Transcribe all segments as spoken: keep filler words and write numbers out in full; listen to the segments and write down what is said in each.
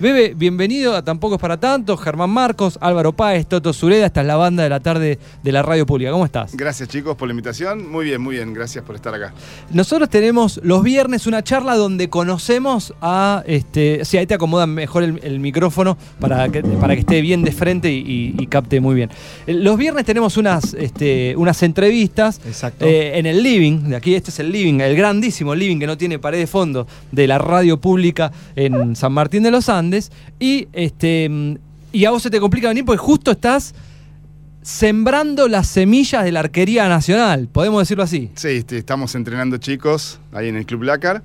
Bebe, bienvenido a Tampoco es para tanto. Germán Marcos, Álvaro Páez, Toto Sureda. Esta es la banda de la tarde de la radio pública. ¿Cómo estás? Gracias, chicos, por la invitación. Muy bien, muy bien. Gracias por estar acá. Nosotros tenemos los viernes una charla donde conocemos a... Este, sí, ahí te acomodan mejor el, el micrófono para que, para que esté bien de frente y, y, y capte muy bien. Los viernes tenemos unas, este, unas entrevistas eh, en el living. De aquí, este es el living, el grandísimo living que no tiene pared de fondo de la radio pública en San Martín de los Andes. Y, este, y a vos se te complica venir porque justo estás sembrando las semillas de la arquería nacional, podemos decirlo así. Sí, este, estamos entrenando chicos ahí en el Club Lácar,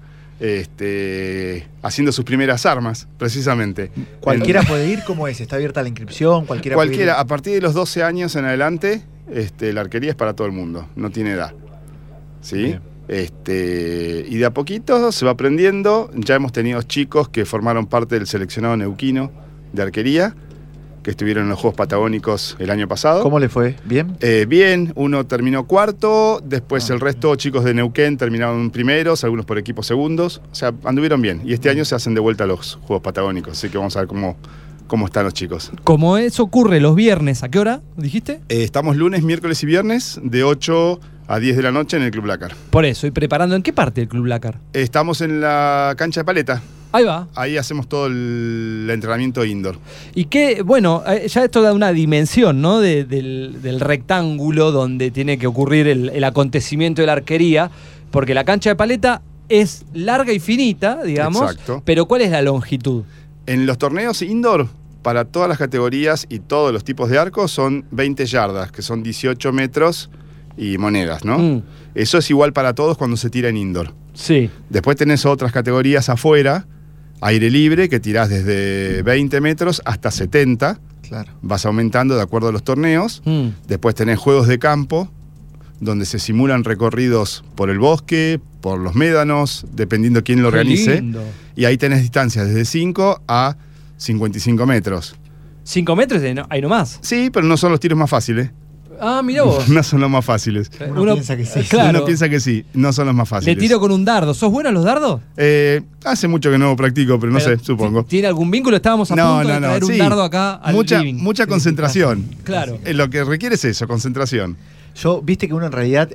este, haciendo sus primeras armas, precisamente. ¿Cualquiera en, puede ir? ¿Cómo es? ¿Está abierta la inscripción? Cualquiera, cualquiera puede ir? A partir de los doce años en adelante, este, la arquería es para todo el mundo, no tiene edad. ¿Sí? Bien. Este, y de a poquito se va aprendiendo. Ya hemos tenido chicos que formaron parte del seleccionado neuquino de arquería, que estuvieron en los Juegos Patagónicos el año pasado. ¿Cómo le fue? ¿Bien? Eh, bien, uno terminó cuarto, después ah, el resto, bien. Chicos de Neuquén terminaron primeros, algunos por equipos segundos, o sea, anduvieron bien. Y este año se hacen de vuelta a los Juegos Patagónicos, así que vamos a ver cómo, cómo están los chicos. Como eso ocurre los viernes, ¿a qué hora dijiste? Eh, estamos lunes, miércoles y viernes, de ocho a diez de la noche en el Club Lácar. Por eso, ¿y preparando en qué parte del Club Lácar? Estamos en la cancha de paleta. Ahí va. Ahí hacemos todo el, el entrenamiento indoor. Y que, bueno, ya esto da una dimensión, ¿no? De, del, del rectángulo donde tiene que ocurrir el, el acontecimiento de la arquería, porque la cancha de paleta es larga y finita, digamos. Exacto. Pero ¿cuál es la longitud? En los torneos indoor, para todas las categorías y todos los tipos de arcos, son veinte yardas, que son dieciocho metros y monedas, ¿no? Mm. Eso es igual para todos cuando se tira en indoor. Sí. Después tenés otras categorías afuera, aire libre, que tirás desde veinte metros hasta setenta. Claro. Vas aumentando de acuerdo a los torneos. Mm. Después tenés juegos de campo, donde se simulan recorridos por el bosque, por los médanos, dependiendo quién lo Qué organice. lindo. Y ahí tenés distancias desde cinco a cincuenta y cinco metros. ¿cinco metros? Ahí nomás. Sí, pero no son los tiros más fáciles. Ah, mira vos. No son los más fáciles. Uno, Uno piensa que sí. Claro. Uno piensa que sí, no son los más fáciles. Le tiro con un dardo. ¿Sos bueno a los dardos? Eh, hace mucho que no practico, pero no pero sé, supongo. ¿Tiene algún vínculo? Estábamos a no, punto no, de no, traer sí. un dardo acá al mucha, living. Mucha concentración. Claro. Eh, lo que requiere es eso, concentración. Yo, viste que uno en realidad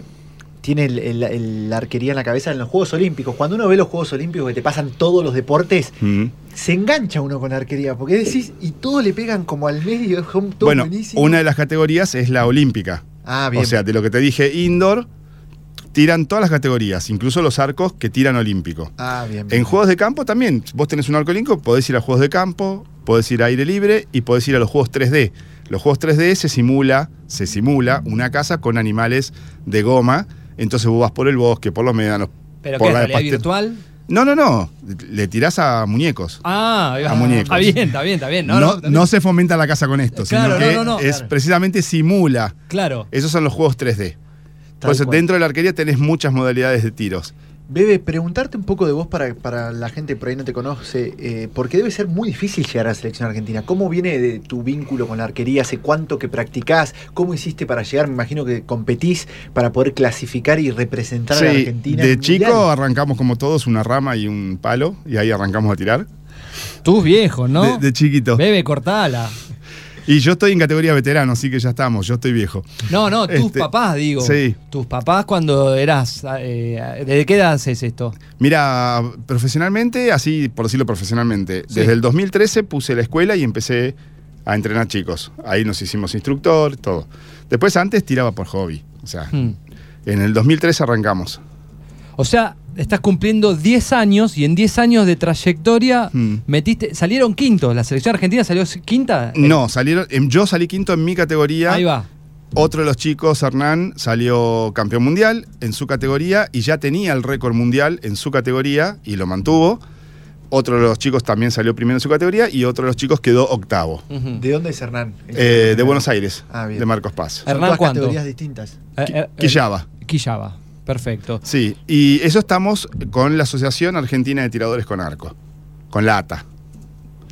tiene el, el, el, la arquería en la cabeza en los Juegos Olímpicos. Cuando uno ve los Juegos Olímpicos que te pasan todos los deportes, mm. se engancha uno con la arquería, porque decís, y todos le pegan como al medio, todo bueno, buenísimo. Una de las categorías es la olímpica. Ah, bien. O sea, de lo que te dije, indoor, tiran todas las categorías, incluso los arcos que tiran olímpico. Ah, bien, bien. En juegos de campo también, vos tenés un arco olímpico, podés ir a juegos de campo, podés ir a aire libre y podés ir a los juegos tres D. Los juegos tres D se simula, se simula una casa con animales de goma, entonces vos vas por el bosque, por los médanos. ¿Pero por qué, la realidad pastel... virtual? No, no, no. Le tirás a muñecos. Ah, a muñecos. Está bien, está bien, está bien. No, no, no, no se fomenta la casa con esto, claro, sino que no, no, no, es claro. precisamente simula. Claro. Esos son los juegos tres D. Por eso, dentro de la arquería tenés muchas modalidades de tiros. Bebe, preguntarte un poco de vos para, para la gente por ahí no te conoce, eh, porque debe ser muy difícil llegar a la selección argentina. ¿Cómo viene de tu vínculo con la arquería? ¿Hace cuánto que practicás? ¿Cómo hiciste para llegar? Me imagino que competís para poder clasificar y representar sí, a la Argentina. De chico mundial. Arrancamos como todos una rama y un palo, y ahí arrancamos a tirar. Tus viejos, ¿no? De, de chiquito. Bebe, cortala. Y yo estoy en categoría veterano, así que ya estamos, yo estoy viejo. No, no, tus este, papás, digo. Sí. Tus papás cuando eras... Eh, ¿Desde qué edad haces esto? Mira, profesionalmente, así por decirlo profesionalmente, sí. Desde el dos mil trece puse la escuela y empecé a entrenar chicos. Ahí nos hicimos instructor, todo. Después antes tiraba por hobby. O sea, hmm. en el dos mil trece arrancamos. O sea, estás cumpliendo diez años y en diez años de trayectoria hmm. metiste, salieron quintos. ¿La selección argentina salió quinta? No, salieron, yo salí quinto en mi categoría. Ahí va. Otro de los chicos, Hernán, salió campeón mundial en su categoría y ya tenía el récord mundial en su categoría y lo mantuvo. Otro de los chicos también salió primero en su categoría y otro de los chicos quedó octavo. Uh-huh. ¿De dónde es Hernán? Eh, de Buenos Aires, ah, bien. de Marcos Paz. ¿Hernán cuánto? Categorías distintas. Eh, eh, Quillaba. Quillaba. Perfecto. Sí, y eso estamos con la Asociación Argentina de Tiradores con Arco, con la A T A.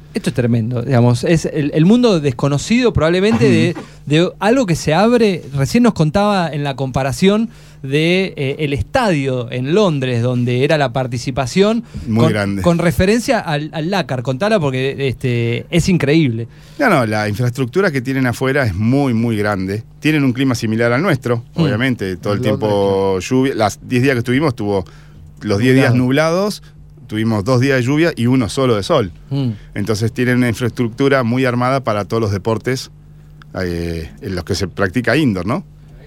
Esto es tremendo, digamos, es el, el mundo desconocido probablemente de, de algo que se abre. Recién nos contaba en la comparación de eh, el estadio en Londres, donde era la participación muy con, grande. Con referencia al, al Lácar. Contala porque este, es increíble. No, no, la infraestructura que tienen afuera es muy, muy grande. Tienen un clima similar al nuestro, mm. obviamente. Todo el Londres, tiempo claro. lluvia. Las diez días que estuvimos, tuvo los diez días nublados. Tuvimos dos días de lluvia y uno solo de sol. Mm. Entonces tienen una infraestructura muy armada para todos los deportes eh, en los que se practica indoor, ¿no?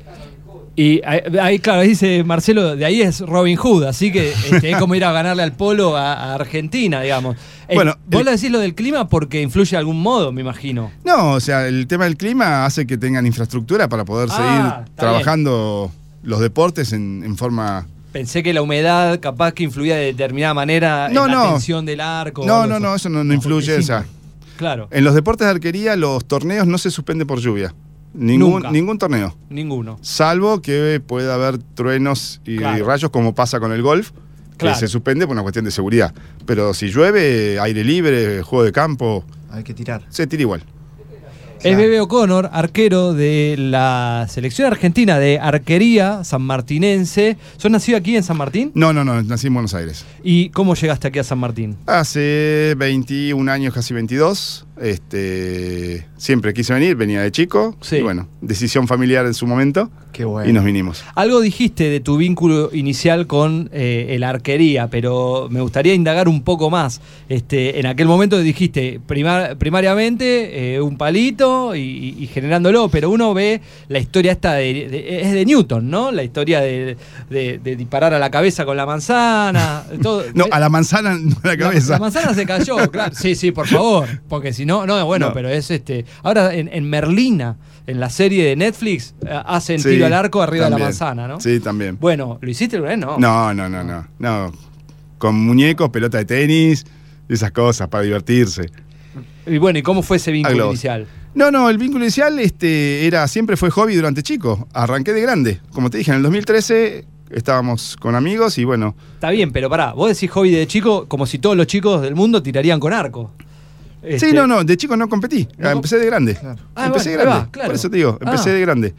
Y ahí, claro, dice Marcelo, de ahí es Robin Hood, así que este, es como ir a ganarle al polo a, a Argentina, digamos. Bueno, eh, vos el... le decís lo del clima porque influye de algún modo, me imagino. No, o sea, el tema del clima hace que tengan infraestructura para poder ah, seguir trabajando bien. Los deportes en, en forma... Pensé que la humedad capaz que influía de determinada manera no, en no. la tensión del arco. No, no, no, eso no, no influye. O sea, claro. En los deportes de arquería los torneos no se suspenden por lluvia. Ningún, ningún torneo. Ninguno. Salvo que pueda haber truenos y, claro. y rayos como pasa con el golf, que claro. se suspende por una cuestión de seguridad. Pero si llueve, aire libre, juego de campo... Hay que tirar. Se tira igual. Es Bebe O'Connor, arquero de la selección argentina de arquería sanmartinense. ¿Sos nacido aquí en San Martín? No, no, no, nací en Buenos Aires. ¿Y cómo llegaste aquí a San Martín? Hace veintiún años, casi veintidós. Este, siempre quise venir, venía de chico. Sí. Y bueno, decisión familiar en su momento. Qué bueno. Y nos vinimos. Algo dijiste de tu vínculo inicial con eh, la arquería, pero me gustaría indagar un poco más. Este, en aquel momento dijiste primar, primariamente eh, un palito y, y generándolo, pero uno ve la historia esta de, de, es de Newton, ¿no? La historia de, de, de disparar a la cabeza con la manzana. Todo. No, a la manzana, no a la cabeza. La, la manzana se cayó, claro. Sí, sí, por favor, porque si no, no, bueno, no. Pero es este. Ahora en, en Merlina, en la serie de Netflix, hacen sí, tiro al arco arriba también. De la manzana, ¿no? Sí, también. Bueno, ¿lo hiciste alguna vez? No. No, no, no, no. No. Con muñecos, pelota de tenis, esas cosas, para divertirse. Y bueno, ¿y cómo fue ese vínculo inicial? No, no, el vínculo inicial este, era, siempre fue hobby durante chico. Arranqué de grande. Como te dije, en el dos mil trece estábamos con amigos y bueno. Está bien, pero pará, vos decís hobby de chico como si todos los chicos del mundo tirarían con arco. Este... Sí, no, no, de chico no competí. ¿No? Empecé de grande. Claro. Ah, empecé bueno, de grande. Va, claro. Por eso te digo, empecé ah. de grande.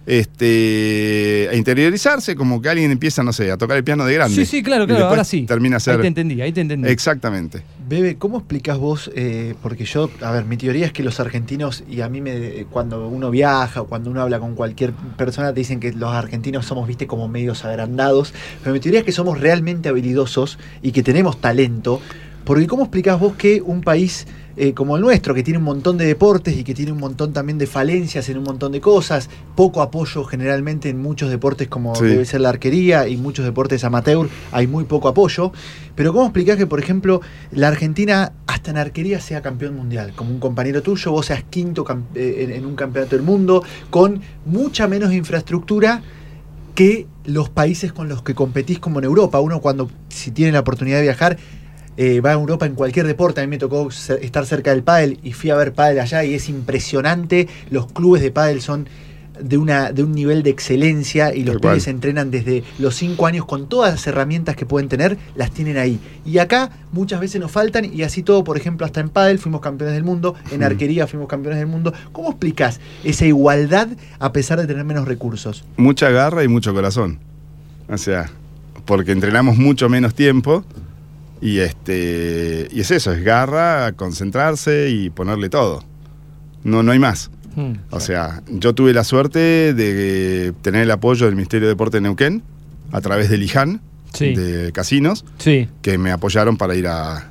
Este, a interiorizarse, como que alguien empieza, no sé, a tocar el piano de grande. Sí, sí, claro, claro, ahora sí. Termina a ser... Ahí te entendí, ahí te entendí. Exactamente. Bebe, ¿cómo explicás vos? Eh, porque yo, a ver, mi teoría es que los argentinos, y a mí me, cuando uno viaja o cuando uno habla con cualquier persona, te dicen que los argentinos somos, viste, como medios agrandados, pero mi teoría es que somos realmente habilidosos y que tenemos talento, porque ¿cómo explicás vos que un país... Eh, como el nuestro, que tiene un montón de deportes y que tiene un montón también de falencias en un montón de cosas, poco apoyo generalmente en muchos deportes como sí. debe ser la arquería y muchos deportes amateur, hay muy poco apoyo, pero ¿cómo explicás que, por ejemplo, la Argentina hasta en arquería sea campeón mundial? Como un compañero tuyo, vos seas quinto eh, en, en un campeonato del mundo, con mucha menos infraestructura que los países con los que competís como en Europa. Uno cuando, si tiene la oportunidad de viajar, Eh, va a Europa en cualquier deporte. A mí me tocó ser, estar cerca del pádel y fui a ver pádel allá y es impresionante. Los clubes de pádel son de, una, de un nivel de excelencia y los pibes entrenan desde los cinco años con todas las herramientas que pueden tener, las tienen ahí. Y acá muchas veces nos faltan y así todo, por ejemplo, hasta en pádel fuimos campeones del mundo, en arquería fuimos campeones del mundo. ¿Cómo explicás esa igualdad a pesar de tener menos recursos? Mucha garra y mucho corazón. O sea, porque entrenamos mucho menos tiempo. Y este y es eso, es garra, concentrarse y ponerle todo. No, no hay más. Mm, o sea, yo tuve la suerte de tener el apoyo del Ministerio de Deporte de Neuquén a través del IJAN, sí. de casinos, sí. que me apoyaron para ir a,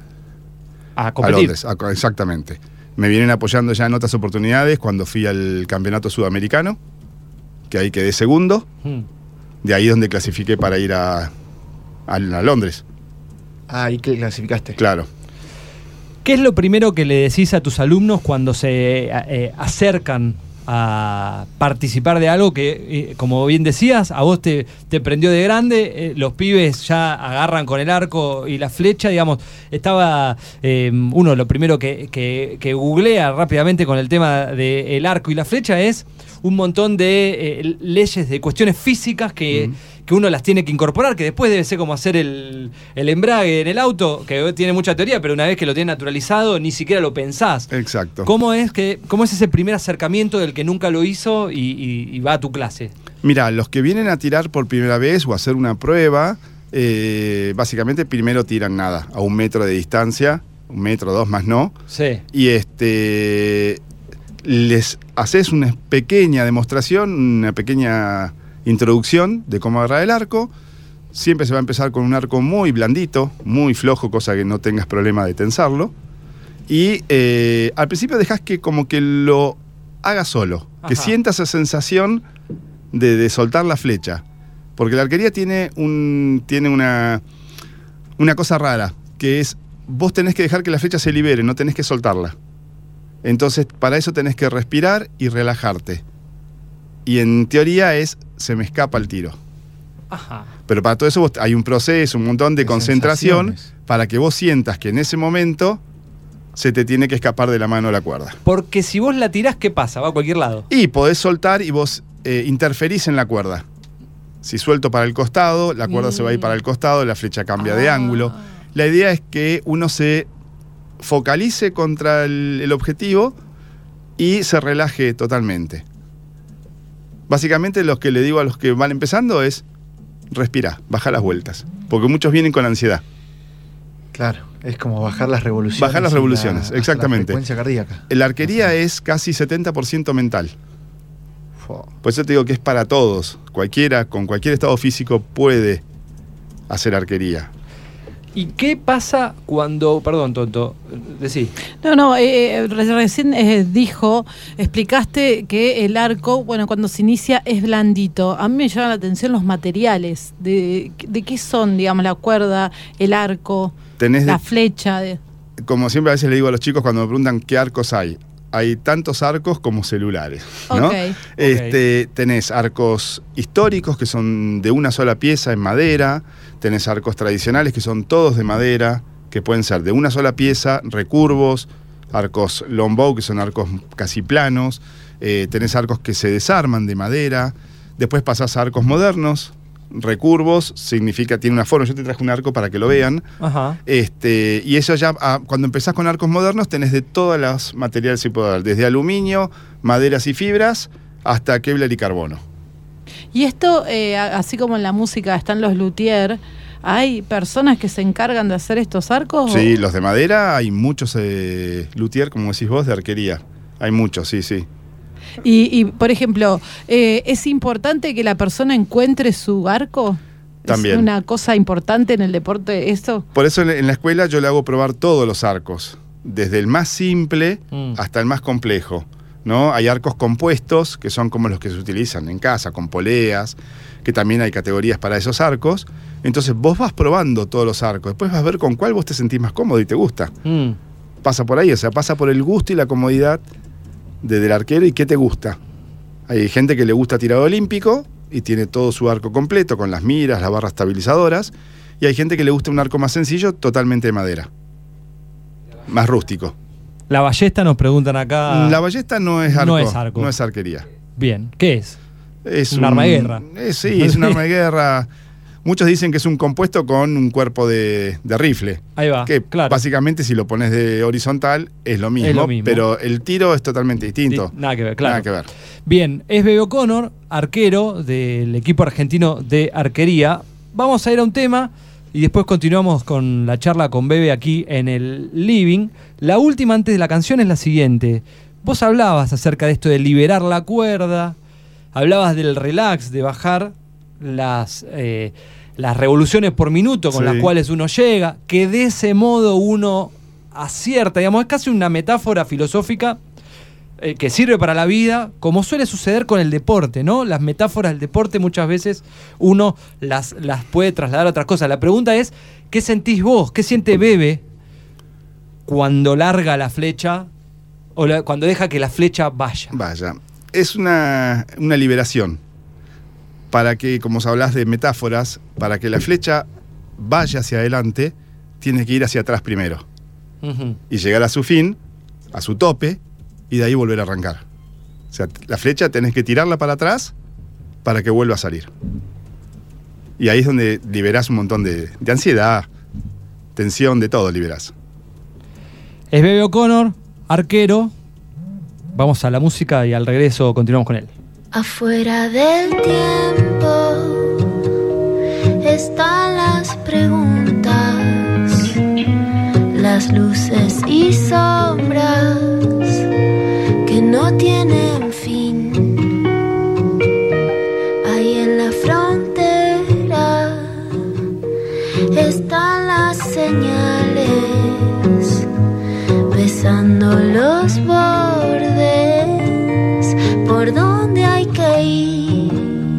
a, a Londres. A, exactamente. Me vienen apoyando ya en otras oportunidades cuando fui al Campeonato Sudamericano, que ahí quedé segundo. Mm. De ahí donde clasifiqué para ir a, a, a Londres. Ah, ahí que clasificaste. Claro. ¿Qué es lo primero que le decís a tus alumnos cuando se eh, acercan a participar de algo que, eh, como bien decías, a vos te, te prendió de grande? Eh, los pibes ya agarran con el arco y la flecha, digamos. Estaba eh, uno, lo primero que, que, que googlea rápidamente con el tema del arco y la flecha es un montón de eh, leyes, de cuestiones físicas que, mm. que uno las tiene que incorporar, que después debe ser como hacer el, el embrague en el auto, que tiene mucha teoría, pero una vez que lo tienes naturalizado, ni siquiera lo pensás. Exacto. ¿Cómo es, que, cómo es ese primer acercamiento del que nunca lo hizo y, y, y va a tu clase? Mira, los que vienen a tirar por primera vez o a hacer una prueba, eh, básicamente primero tiran nada, a un metro de distancia, un metro, dos más no. Sí. Y este les haces una pequeña demostración, una pequeña introducción de cómo agarrar el arco. Siempre se va a empezar con un arco muy blandito, muy flojo, cosa que no tengas problema de tensarlo. Y eh, al principio dejas que como que lo haga solo, que Ajá. sienta esa sensación de, de soltar la flecha. Porque la arquería tiene, un, tiene una, una cosa rara, que es vos tenés que dejar que la flecha se libere, no tenés que soltarla. Entonces, para eso tenés que respirar y relajarte. Y en teoría es, se me escapa el tiro. Ajá. Pero para todo eso vos, hay un proceso, un montón de, De concentración sensaciones. para que vos sientas que en ese momento se te tiene que escapar de la mano la cuerda. Porque si vos la tirás, ¿qué pasa? Va a cualquier lado. Y podés soltar y vos eh, interferís en la cuerda. Si suelto para el costado, la cuerda Mm. se va a ir para el costado, la flecha cambia de Ah. ángulo. La idea es que uno se focalice contra el, el objetivo y se relaje totalmente. Básicamente lo que le digo a los que van empezando es respira, baja las vueltas, porque muchos vienen con ansiedad. Claro, es como bajar las revoluciones. Bajar las y revoluciones, la- hasta exactamente. La frecuencia cardíaca. La arquería es casi setenta por ciento mental. Fua. Por eso te digo que es para todos. Cualquiera, con cualquier estado físico puede hacer arquería. ¿Y qué pasa cuando, perdón, tonto, decí? No, no, eh, re- recién eh, dijo, explicaste que el arco, bueno, cuando se inicia es blandito. A mí me llama la atención los materiales, de, de qué son, digamos, la cuerda, el arco, Tenés de- la flecha. De... como siempre a veces le digo a los chicos cuando me preguntan qué arcos hay, hay tantos arcos como celulares, ¿no? Ok. Este, tenés arcos históricos que son de una sola pieza en madera, tenés arcos tradicionales que son todos de madera, que pueden ser de una sola pieza, recurvos, arcos longbow que son arcos casi planos, eh, tenés arcos que se desarman de madera, después pasás a arcos modernos, recurvos, significa, tiene una forma, yo te traje un arco para que lo vean. Ajá. Este, y eso ya, ah, cuando empezás con arcos modernos, tenés de todos los materiales que se puede dar, desde aluminio, maderas y fibras, hasta Kevlar y carbono. Y esto, eh, a- así como en la música están los luthier, ¿hay personas que se encargan de hacer estos arcos? Sí, o- los de madera, hay muchos eh, luthier, como decís vos, de arquería. Hay muchos, sí, sí. Y, y, por ejemplo, eh, ¿es importante que la persona encuentre su arco? También. ¿Es una cosa importante en el deporte esto? Por eso en en la escuela yo le hago probar todos los arcos, desde el más simple Mm. hasta el más complejo, ¿no? Hay arcos compuestos, que son como los que se utilizan en casa, con poleas, que también hay categorías para esos arcos. Entonces vos vas probando todos los arcos, después vas a ver con cuál vos te sentís más cómodo y te gusta. Mm. Pasa por ahí, o sea, pasa por el gusto y la comodidad de- del arquero y qué te gusta. Hay gente que le gusta tirado olímpico y tiene todo su arco completo con las miras, las barras estabilizadoras, y hay gente que le gusta un arco más sencillo, totalmente de madera, más rústico. La ballesta nos preguntan acá. La ballesta no es arco, No es arco. no es arquería. Bien, ¿qué es? Es Un arma de guerra. eh, sí, es un arma de guerra. Muchos dicen que es un compuesto con un cuerpo de, de rifle. Ahí va, Que claro. básicamente si lo pones de horizontal es lo mismo, Es lo mismo. pero el tiro es totalmente distinto. Sí, nada que ver, claro. Nada que ver. Bien, es Bebe O'Connor, arquero del equipo argentino de arquería. Vamos a ir a un tema y después continuamos con la charla con Bebe aquí en el living. La última antes de la canción es la siguiente. Vos hablabas acerca de esto de liberar la cuerda, hablabas del relax, de bajar las, eh, las revoluciones por minuto con Sí. las cuales uno llega, que de ese modo uno acierta, digamos, es casi una metáfora filosófica eh, que sirve para la vida, como suele suceder con el deporte, ¿no? Las metáforas del deporte muchas veces uno las, las puede trasladar a otras cosas. La pregunta es, ¿qué sentís vos? ¿Qué siente Bebe cuando larga la flecha o la- cuando deja que la flecha vaya? Vaya, es una, una liberación para que, como os hablas de metáforas, para que la flecha vaya hacia adelante, tiene que ir hacia atrás primero Ujú. y llegar a su fin, a su tope, y de ahí volver a arrancar. O sea, la flecha tenés que tirarla para atrás para que vuelva a salir. Y ahí es donde liberás un montón de, de ansiedad, tensión, de todo liberás. Es Bebe O'Connor, arquero. Vamos a la música y al regreso continuamos con él. Afuera del tiempo están las preguntas, las luces y sombras que no tienen fin. Ahí en la frontera están las señales, besando los bordes por donde hay que ir.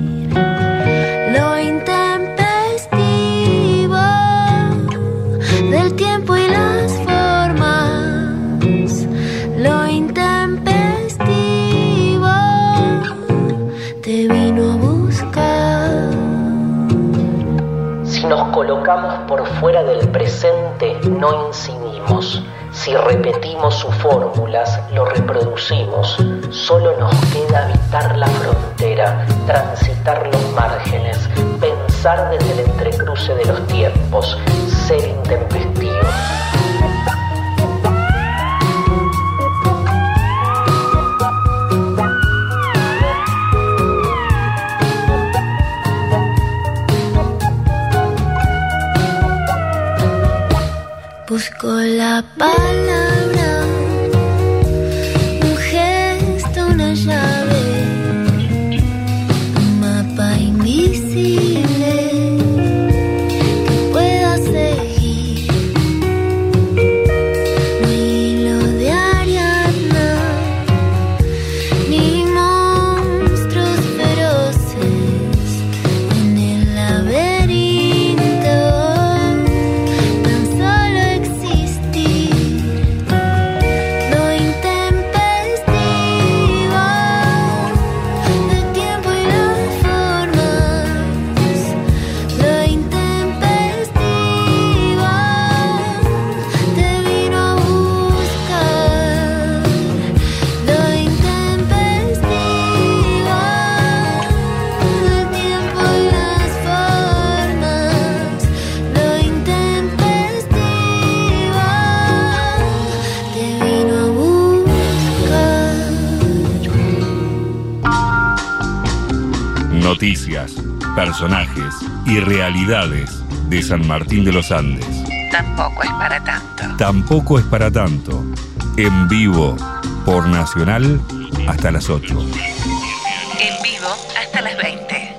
Lo intempestivo del tiempo y las formas. Lo intempestivo te vino a buscar. Si nos colocamos por fuera del presente, no incidimos. Si repetimos sus fórmulas, lo reproducimos. Solo nos queda habitar la frontera, transitar los márgenes, pensar desde el entrecruce de los tiempos, ser intempestivos. Busco la palabra, un gesto, una llave, un mapa invisible que pueda seguir. No hay hilo de Ariadna, ni monstruos feroces en el laberinto. Tan solo Noticias, personajes y realidades de San Martín de los Andes. Tampoco es para tanto. Tampoco es para tanto. En vivo por Nacional hasta las ocho. En vivo hasta las veinte.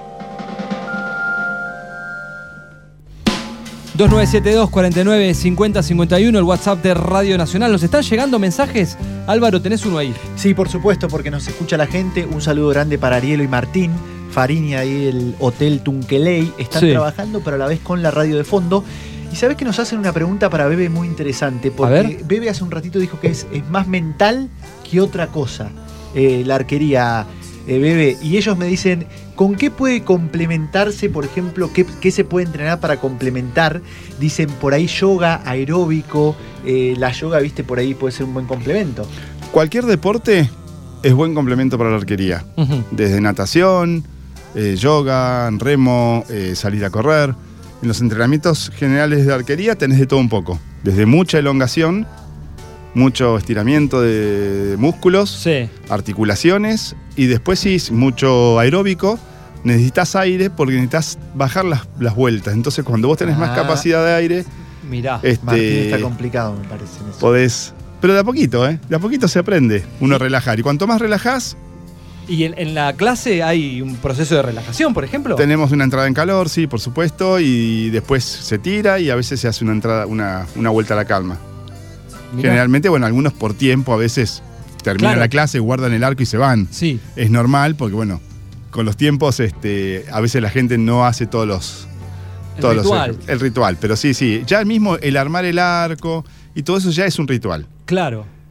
dos nueve siete dos, cuatro nueve cinco cero cinco uno, el WhatsApp de Radio Nacional. ¿Nos están llegando mensajes? Álvaro, ¿tenés uno ahí? Sí, por supuesto, porque nos escucha la gente. Un saludo grande para Arielo y Martín. Farini ahí del Hotel Tunqueley. Están Sí. trabajando, pero a la vez con la radio de fondo. Y sabés que nos hacen una pregunta para Bebe muy interesante. Porque A ver. Bebe hace un ratito dijo que es, es más mental que otra cosa. Eh, la arquería, eh, Bebe. Y ellos me dicen, ¿con qué puede complementarse, por ejemplo, qué, qué se puede entrenar para complementar? Dicen por ahí yoga, aeróbico. Eh, la yoga, viste, por ahí puede ser un buen complemento. Cualquier deporte es buen complemento para la arquería. Uh-huh. Desde natación, eh, yoga, remo, eh, salir a correr. En los entrenamientos generales de arquería tenés de todo un poco. Desde mucha elongación, mucho estiramiento de músculos, Sí. articulaciones, y después sí, mucho aeróbico. Necesitas aire porque necesitas bajar las, las vueltas. Entonces cuando vos tenés más Ah. capacidad de aire, Mirá. este, Martín está complicado, me parece. en eso. podés... Pero de a poquito, ¿eh? De a poquito se aprende uno a relajar. Y cuanto más relajás, ¿Y en, en la clase hay un proceso de relajación, por ejemplo? tenemos una entrada en calor, sí, por supuesto, y después se tira y a veces se hace una entrada, una, una vuelta a la calma. Mirá. Generalmente, bueno, algunos por tiempo, a veces terminan Claro. la clase, guardan el arco y se van. Sí. Es normal porque, bueno, con los tiempos, este, a veces la gente no hace todos los... El todos los- ritual. el ritual, pero sí, sí. Ya mismo el armar el arco y todo eso ya es un ritual. Claro.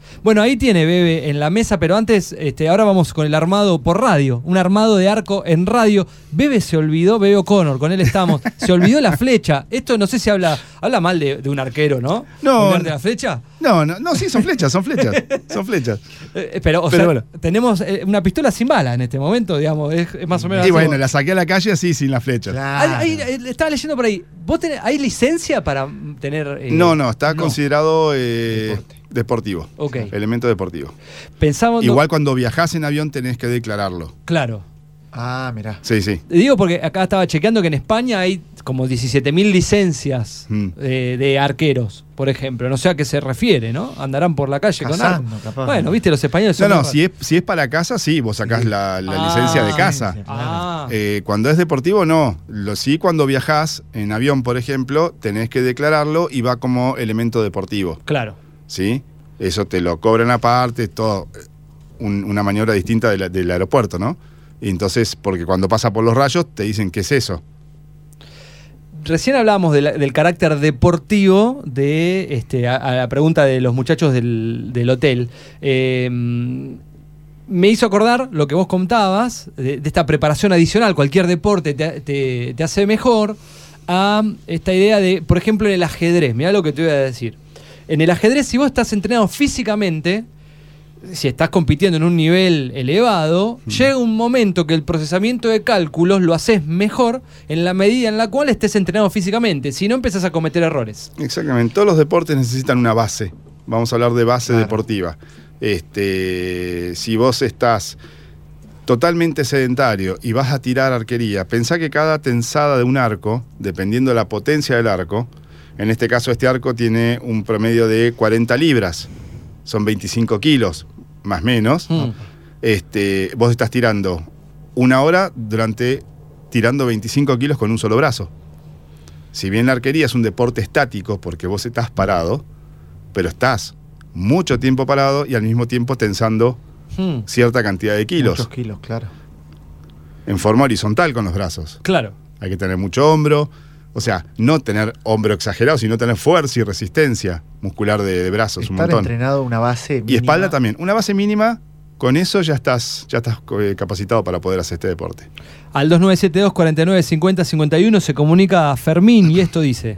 Bueno, ahí tiene Bebe en la mesa, pero antes, este, ahora vamos con el armado por radio. Un armado de arco en radio. Bebe se olvidó, Bebe O'Connor, con él estamos. Se olvidó la flecha. Esto no sé si habla habla mal de, de un arquero, ¿no? No. ¿Olvidarte la flecha? No, no, no, sí, son flechas, son flechas. Son flechas. Eh, pero, o Pero sea, bueno. tenemos eh, una pistola sin bala en este momento, digamos. Es, es más o menos Y así. bueno, la saqué a la calle así, sin la flecha. Claro. Ahí, ahí, eh, estaba leyendo por ahí. ¿Vos tenés, ¿Hay licencia para tener...? eh, No, no, está no. considerado eh, deportivo. Ok. Elemento deportivo. Pensamos... Igual cuando viajás en avión tenés que declararlo. Claro. Ah, mirá. Sí, sí. Digo porque acá estaba chequeando que en España hay como diecisiete mil licencias Mm. eh, de arqueros, por ejemplo. No sé a qué se refiere, ¿no? Andarán por la calle Cazando, con arco. capaz. Bueno, viste, los españoles No, son no, muy si es, si es para casa, sí, vos sacás la, la Ah, licencia de casa. licencia. Ah, Eh, cuando es deportivo, no. Lo, sí, cuando viajás en avión, por ejemplo, tenés que declararlo y va como elemento deportivo. claro. ¿Sí? Eso te lo cobran aparte, todo. Un- una maniobra distinta de la- del aeropuerto, ¿no? Y entonces, porque cuando pasa por los rayos, te dicen qué es eso. Recién hablábamos de la- del carácter deportivo de este, a, a la pregunta de los muchachos del, del hotel. Eh, me hizo acordar lo que vos contabas, de, de esta preparación adicional, cualquier deporte te, te- te hace mejor, a esta idea de, por ejemplo, en el ajedrez. Mirá lo que te voy a decir. En el ajedrez, si vos estás entrenado físicamente, si estás compitiendo en un nivel elevado, Mm. llega un momento que el procesamiento de cálculos lo haces mejor en la medida en la cual estés entrenado físicamente. Si no, empezás a cometer errores. Exactamente. Todos los deportes necesitan una base. Vamos a hablar de base Claro. deportiva. Este, si vos estás totalmente sedentario y vas a tirar arquería, pensá que cada tensada de un arco, dependiendo de la potencia del arco, en este caso este arco tiene un promedio de cuarenta libras, son veinticinco kilos, más o menos. Mm. Este, vos estás tirando una hora durante tirando veinticinco kilos con un solo brazo. Si bien la arquería es un deporte estático porque vos estás parado, pero estás mucho tiempo parado y al mismo tiempo tensando Mm. cierta cantidad de kilos Muchos kilos, claro. en forma horizontal con los brazos. Claro. Hay que tener mucho hombro, o sea, no tener hombro exagerado, sino tener fuerza y resistencia muscular de, de brazos, un Estar montón. entrenado una base Y mínima. espalda también. Una base mínima, con eso ya estás, ya estás eh, capacitado para poder hacer este deporte. Al dos nueve siete dos, cuatro nueve, cinco cero cinco uno se comunica a Fermín y esto dice...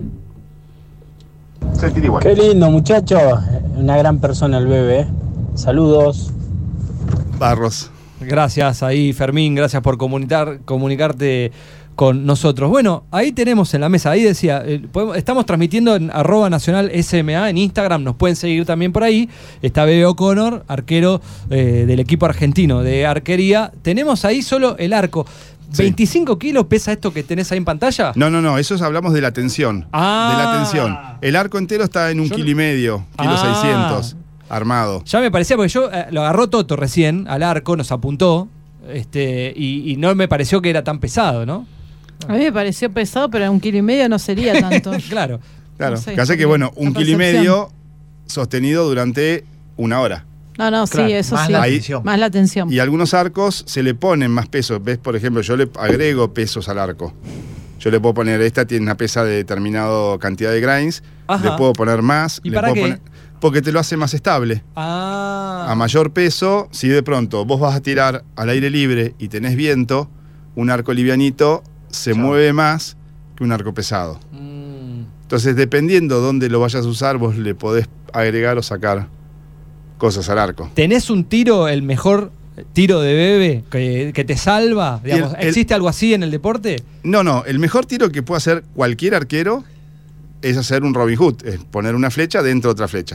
Sentir igual. Qué lindo, muchacho. Una gran persona el bebé. ¿eh? Saludos. Barros. Gracias ahí, Fermín, gracias por comunicar, comunicarte con nosotros. Bueno, ahí tenemos en la mesa, ahí decía, eh, podemos- estamos transmitiendo en arroba nacional S M A en Instagram, nos pueden seguir también por ahí. Está Bebe O'Connor, arquero eh, del equipo argentino de arquería. Tenemos ahí solo el arco. Sí. ¿veinticinco kilos pesa esto que tenés ahí en pantalla? No, no, no, eso es- hablamos de la tensión. Ah. De la tensión. El arco entero está en un Yo kilo no- y medio, kilo Ah. seiscientos, armado. Ya me parecía, porque yo eh, lo agarró Toto recién al arco, nos apuntó, este, y, y no me pareció que era tan pesado, ¿no? A mí me pareció pesado, pero un kilo y medio no sería tanto. Claro. Claro. No sé, que hace que, porque bueno, un la kilo y percepción. medio sostenido durante una hora. No, no, Claro, sí, eso más sí. la Ahí- tensión. Más la tensión. Y algunos arcos se le ponen más pesos. ¿Ves? Por ejemplo, yo le agrego pesos al arco. Yo le puedo poner, esta tiene una pesa de determinada cantidad de grains, Ajá. le puedo poner más. ¿Y le para puedo qué? poner- porque te lo hace más estable. Ah. A mayor peso, si de pronto vos vas a tirar al aire libre y tenés viento, un arco livianito se Chao. mueve más que un arco pesado. Mm. Entonces, dependiendo dónde lo vayas a usar, vos le podés agregar o sacar cosas al arco. ¿Tenés un tiro, el mejor tiro de Bebe que, que te salva? Digamos, Y el- el- ¿existe algo así en el deporte? No, no, el mejor tiro que puede hacer cualquier arquero es hacer un Robin Hood, es poner una flecha dentro de otra flecha.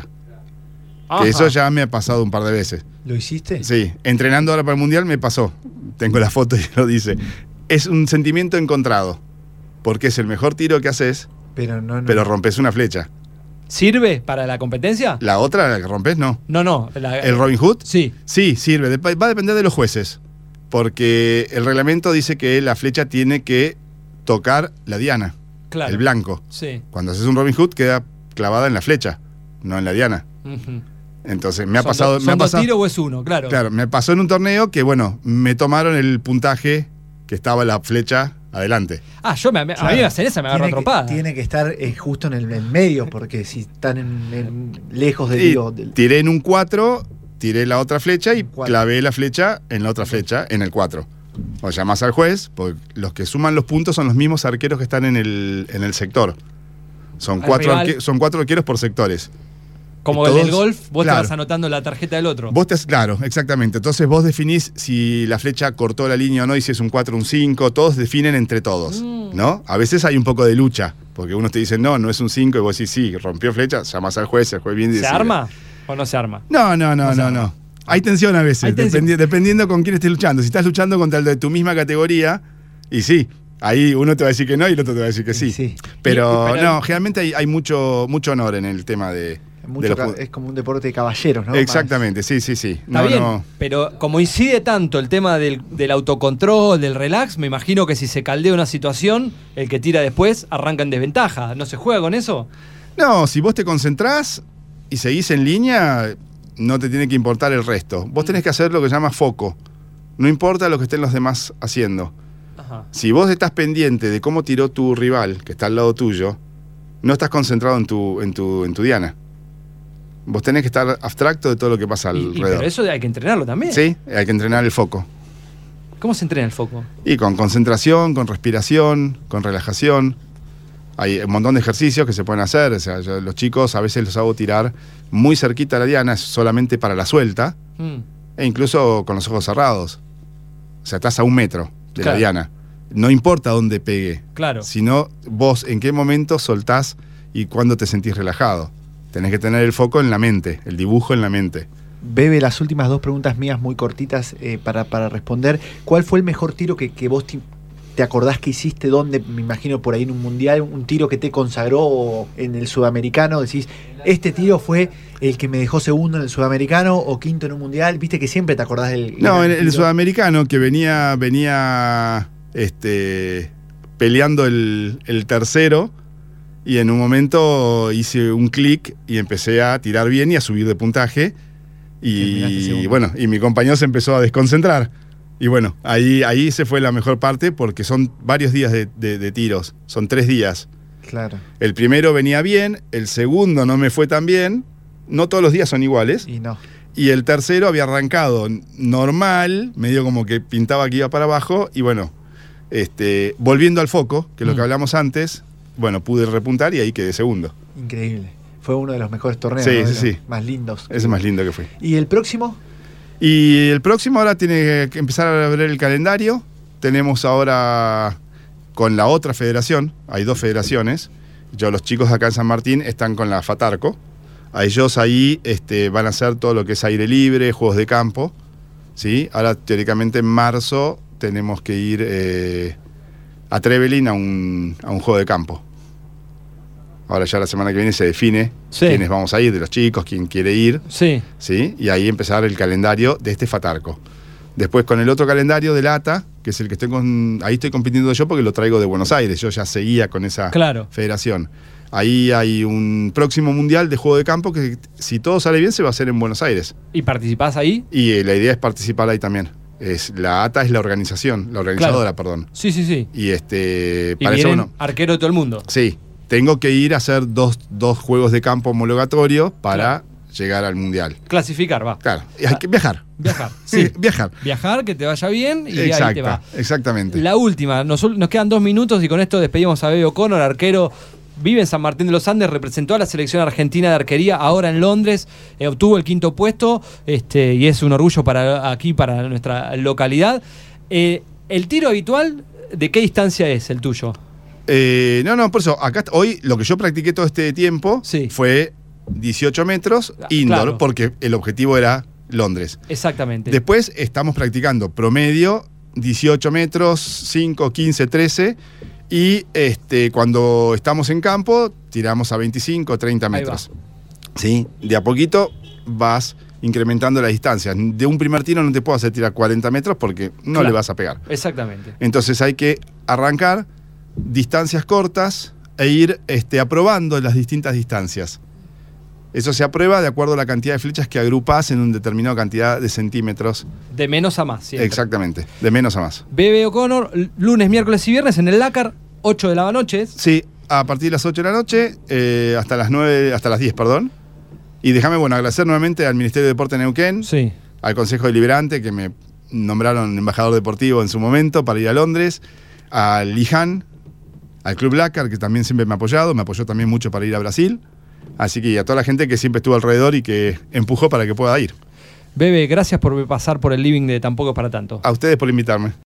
Que eso ya me ha pasado un par de veces. ¿Lo hiciste? Sí, entrenando ahora para el Mundial me pasó. Tengo la foto y lo dice. Es un sentimiento encontrado, porque es el mejor tiro que haces, Pero no, no. pero rompes una flecha. ¿Sirve para la competencia? La otra, la que rompes, no. No, no. la- ¿El Robin Hood? Sí. Sí, sirve. Dep- Va a depender de los jueces, porque el reglamento dice que la flecha tiene que tocar la diana, Claro. el blanco. Sí. Cuando haces un Robin Hood queda clavada en la flecha, no en la diana. Ujú. Entonces me ha ¿Son pasado, do- me ¿Son ha dos pasado, tiros o es uno? Claro. claro, me pasó en un torneo que bueno, me tomaron el puntaje que estaba la flecha adelante. Ah, yo me, Claro. a mí me hacen esa, me agarro Tiene que- atropada. Tiene que estar eh, justo en el en medio, porque si están en, en- lejos del Y digo, del- tiré en un cuatro, tiré la otra flecha y Cuatro. clavé la flecha en la otra flecha, en el cuatro. O llamás al juez, porque los que suman los puntos son los mismos arqueros que están en el, en el sector. Son Al cuatro, rival. arque- son cuatro arqueros por sectores. Como y el del todos- golf, vos claro. te vas anotando la tarjeta del otro. Vos te, claro, exactamente. Entonces vos definís si la flecha cortó la línea o no, y si es un cuatro o un cinco, todos definen entre todos, Mm. ¿no? A veces hay un poco de lucha, porque unos te dicen, no, no es un cinco, y vos decís, sí, rompió flecha, llamás al juez, el juez viene y ¿Se decide. arma o no se arma? No, no, no, No se no, arma. no. Hay tensión a veces, Hay tensión. dependi- dependiendo con quién estés luchando. Si estás luchando contra el de tu misma categoría, y sí, ahí uno te va a decir que no y el otro te va a decir que sí. Sí. Pero, Y- pero- no, generalmente hay, hay mucho, mucho honor en el tema de... mucho de los ca- fu- es como un deporte de caballeros, ¿no? Exactamente, sí, sí, sí. Está No, bien, no. pero como incide tanto el tema del, del autocontrol, del relax, me imagino que si se caldea una situación, el que tira después arranca en desventaja. ¿No se juega con eso? No, si vos te concentrás y seguís en línea, no te tiene que importar el resto. Vos tenés que hacer lo que se llama foco. No importa lo que estén los demás haciendo. Ajá. Si vos estás pendiente de cómo tiró tu rival, que está al lado tuyo, no estás concentrado en tu, en tu, en tu diana. Vos tenés que estar abstracto de todo lo que pasa Y- y- alrededor. pero eso hay que entrenarlo también. Sí, hay que entrenar el foco. ¿Cómo se entrena el foco? Y con concentración, con respiración, con relajación. Hay un montón de ejercicios que se pueden hacer. O sea, yo- los chicos a veces los hago tirar muy cerquita a la diana, es solamente para la suelta, Mm. e incluso con los ojos cerrados. O sea, estás a un metro de Claro. la diana. No importa dónde pegue, Claro. sino vos en qué momento soltás y cuándo te sentís relajado. Tenés que tener el foco en la mente, el dibujo en la mente. Bebe, las últimas dos preguntas mías muy cortitas eh, para, para responder. ¿Cuál fue el mejor tiro que, que vos te, te acordás que hiciste? ¿Dónde? Me imagino por ahí en un mundial, un tiro que te consagró en el sudamericano. Decís, este tiro fue el que me dejó segundo en el sudamericano o quinto en un mundial. Viste que siempre te acordás del... No, en del el tiro. sudamericano que venía, venía este, peleando el, el tercero, y en un momento hice un clic y empecé a tirar bien y a subir de puntaje. Terminaste Y segundo. bueno, y mi compañero se empezó a desconcentrar. Y bueno, ahí, ahí se fue la mejor parte, porque son varios días de, de- de tiros, son tres días. Claro. El primero venía bien, el segundo no me fue tan bien, no todos los días son iguales. Y no. Y el tercero había arrancado normal, medio como que pintaba que iba para abajo, y bueno, este, volviendo al foco, que es lo que Mm. hablamos antes, bueno, pude repuntar y ahí quedé segundo. Increíble. Fue uno de los mejores torneos. Sí, ¿no? De sí, los sí. Más lindos. Ese es más lindo que fue. ¿Y el próximo? Y el próximo ahora tiene que empezar a ver el calendario. Tenemos ahora con la otra federación, hay dos federaciones. Yo, los chicos acá en San Martín están con la Fatarco. A ellos ahí este, van a hacer todo lo que es aire libre, juegos de campo. ¿Sí? Ahora, teóricamente, en marzo tenemos que ir eh, a Trevelin a un, a un juego de campo. Ahora ya la semana que viene se define Sí. quiénes vamos a ir, de los chicos, quién quiere ir. Sí. ¿Sí? Y ahí empezar el calendario de este Fatarco. Después con el otro calendario del A T A, que es el que estoy con... Ahí estoy compitiendo yo porque lo traigo de Buenos Aires. Yo ya seguía con esa Claro. federación. Ahí hay un próximo mundial de juego de campo que, si todo sale bien, se va a hacer en Buenos Aires. ¿Y participás ahí? Y eh, la idea es participar ahí también. Es, la A T A es la organización, la organizadora, Claro. perdón. Sí, sí, sí. Y este... Y para eso, vienen bueno, arquero de todo el mundo. sí, tengo que ir a hacer dos, dos juegos de campo homologatorios para Claro. llegar al mundial. Clasificar, va. Claro, y hay que viajar. Viajar. Sí. Viajar. Viajar, que te vaya bien y ahí te Exacta, va. exactamente. La última, nos, nos quedan dos minutos y con esto despedimos a Bebe O'Connor, arquero, vive en San Martín de los Andes, representó a la selección argentina de arquería ahora en Londres, eh, obtuvo el quinto puesto este, y es un orgullo para aquí, para nuestra localidad. Eh, ¿El tiro habitual de qué distancia es el tuyo? Eh, no, no, por eso, acá hoy lo que yo practiqué todo este tiempo Sí. fue dieciocho metros Ah, indoor, claro. porque el objetivo era Londres. Exactamente. Después estamos practicando promedio dieciocho metros, cinco, quince, trece, y este, cuando estamos en campo tiramos a veinticinco, treinta Ahí va. metros. ¿Sí? De a poquito vas incrementando la distancia. De un primer tiro no te puedo hacer tirar cuarenta metros porque no Claro. le vas a pegar. Exactamente. Entonces hay que arrancar distancias cortas e ir este, aprobando las distintas distancias. Eso se aprueba de acuerdo a la cantidad de flechas que agrupás en una determinada cantidad de centímetros. De menos a más, siempre. Exactamente, de menos a más. Bebe O'Connor, lunes, miércoles y viernes en el Lácar, ocho de la noche. Sí, a partir de las ocho de la noche eh, hasta las nueve, hasta las diez, perdón. Y déjame, bueno, agradecer nuevamente al Ministerio de Deporte de Neuquén, sí. al Consejo Deliberante, que me nombraron embajador deportivo en su momento para ir a Londres, al IJAN, al Club Lácar, que también siempre me ha apoyado, me apoyó también mucho para ir a Brasil. Así que y a toda la gente que siempre estuvo alrededor y que empujó para que pueda ir. Bebe, gracias por pasar por el living de Tampoco es para tanto. A ustedes por invitarme.